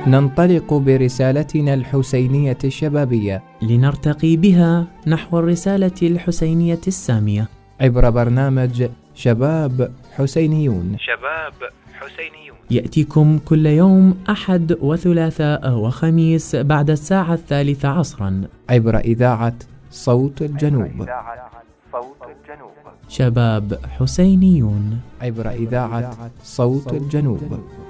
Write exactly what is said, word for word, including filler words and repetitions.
ننطلق برسالتنا الحسينية الشبابية لنرتقي بها نحو الرسالة الحسينية السامية عبر برنامج شباب حسينيون. شباب حسينيون يأتيكم كل يوم أحد وثلاثاء وخميس بعد الساعة الثالثة عصرا عبر إذاعة صوت الجنوب. صوت الجنوب شباب حسينيون عبر إذاعة صوت الجنوب.